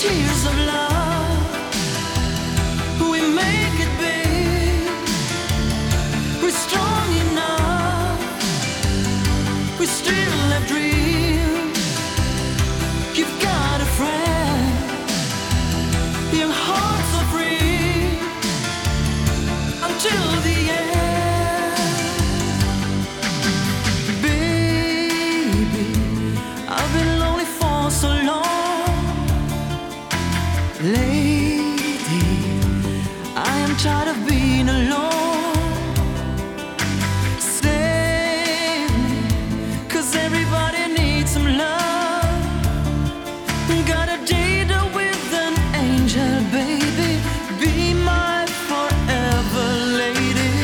tears of love, we make it big. We're strong enough, we still have dreams. You've got a friend, your hearts are free until the end. Baby, I've been lonely for so long. Lady, I am tired of being alone. Save me, 'cause everybody needs some love. Got a date with an angel, baby. Be my forever lady.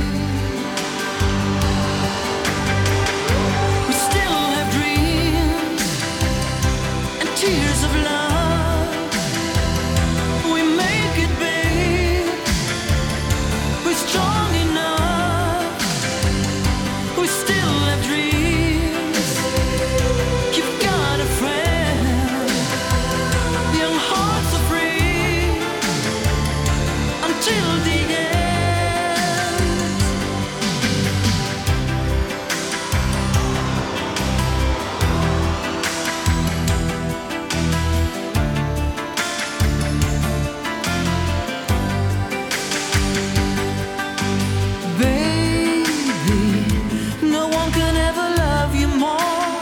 We still have dreams and tears of love. We make it big. We're strong enough. We still have dreams. You've got a friend. Young hearts are free until the end. Baby, no one can ever love you more.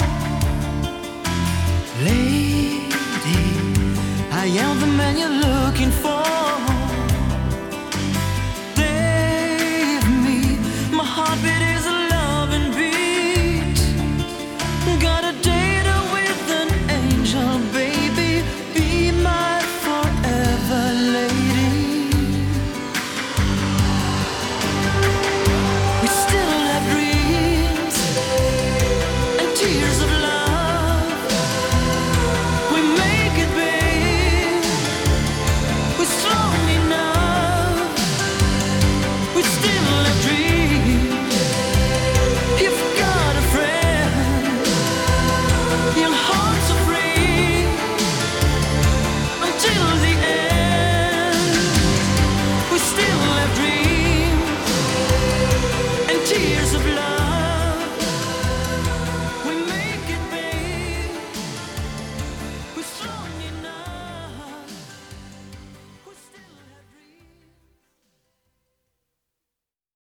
Lady, I am the man you're looking for.